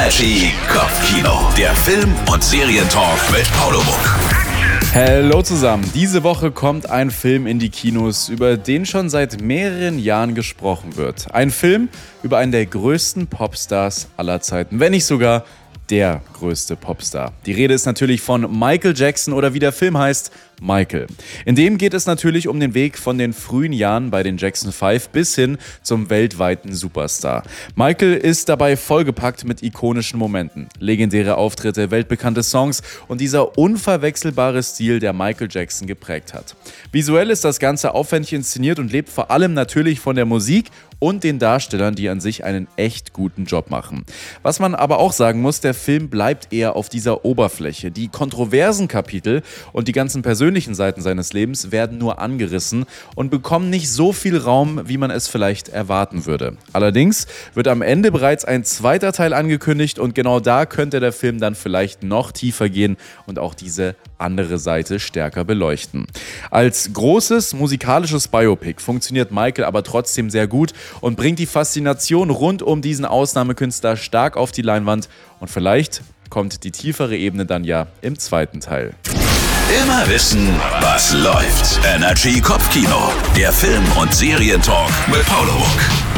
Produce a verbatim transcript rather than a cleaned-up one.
Energy Kopfkino, der Film- und Serientalk mit Paolo Muck. Hallo zusammen, diese Woche kommt ein Film in die Kinos, über den schon seit mehreren Jahren gesprochen wird. Ein Film über einen der größten Popstars aller Zeiten, wenn nicht sogar der größte Popstar. Die Rede ist natürlich von Michael Jackson oder wie der Film heißt, Michael. In dem geht es natürlich um den Weg von den frühen Jahren bei den Jackson fünf bis hin zum weltweiten Superstar. Michael ist dabei vollgepackt mit ikonischen Momenten, legendäre Auftritte, weltbekannte Songs und dieser unverwechselbare Stil, der Michael Jackson geprägt hat. Visuell ist das Ganze aufwendig inszeniert und lebt vor allem natürlich von der Musik und den Darstellern, die an sich einen echt guten Job machen. Was man aber auch sagen muss, der Film bleibt eher auf dieser Oberfläche. Die kontroversen Kapitel und die ganzen persönlichen Seiten seines Lebens werden nur angerissen und bekommen nicht so viel Raum, wie man es vielleicht erwarten würde. Allerdings wird am Ende bereits ein zweiter Teil angekündigt und genau da könnte der Film dann vielleicht noch tiefer gehen und auch diese andere Seite stärker beleuchten. Als großes musikalisches Biopic funktioniert Michael aber trotzdem sehr gut und bringt die Faszination rund um diesen Ausnahmekünstler stark auf die Leinwand und vielleicht kommt die tiefere Ebene dann ja im zweiten Teil. Immer wissen, was läuft. Energy Kopfkino, der Film- und Serientalk mit Paolo Muck.